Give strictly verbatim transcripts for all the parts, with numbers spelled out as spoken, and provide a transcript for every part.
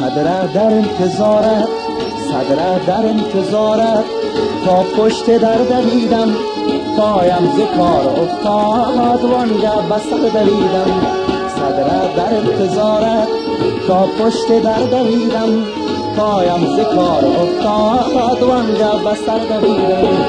صدره در انتظارت، صدره در انتظارت، تا پشت در دویدم، پایم ز کار افتاد وانگه بسر دویدم. صدره در انتظارت، تا پشت در دویدم، پایم ز کار افتاد وانگه بسر دویدم.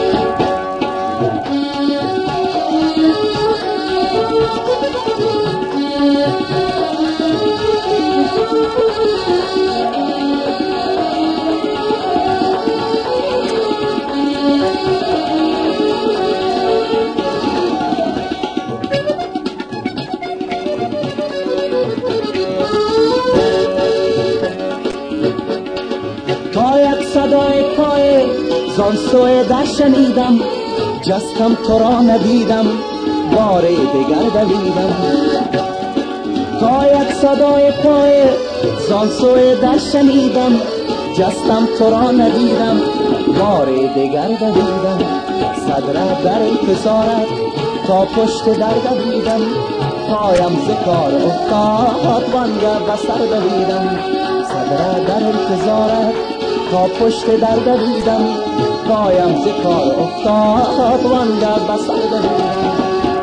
صدای پای زان سوی در شنیدم، جستم تو را ندیدم، بار دگر دویدم. تا یک صدای پای زان سوی در شنیدم، جستم تو را ندیدم، بار دگر دویدم. صدره در انتظارت، تا پشت در دویدم، پایم ز کار افتاد وانگه بسر دویدم. صدره در انتظارت، تا پشت در دویدم، پایم ز کار افتاد وانگه بسر دویدم.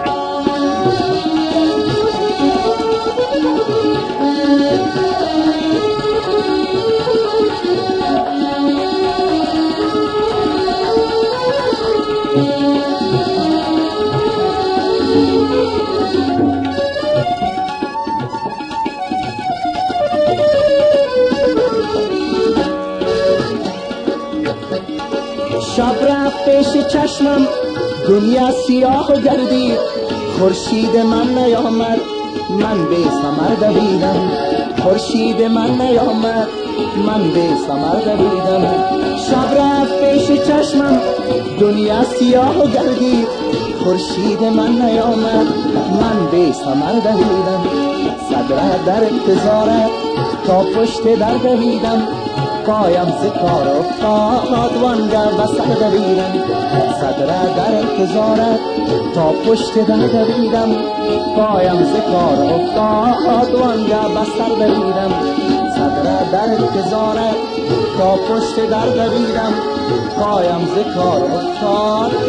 شب رفت پیش چشمم، دنیا سیاه و گردید، خورشید من نیامد، من بی ثمر دویدم. خورشید من نیامد، من بی ثمر دویدم. شب رفت پیش چشمم، دنیا سیاه و گردید، خورشید من نیامد، من بی ثمر دویدم. صدره در انتظارت، تا پشت در دویدم، پایم ز کار افتاد وانگه بسر دویدم. صدره در انتظارت، تا پشت در دویدم، پایم ز کار افتاد وانگه بسر دویدم. صدره در انتظارت، تا پشت در دویدم، پایم ز کار افتاد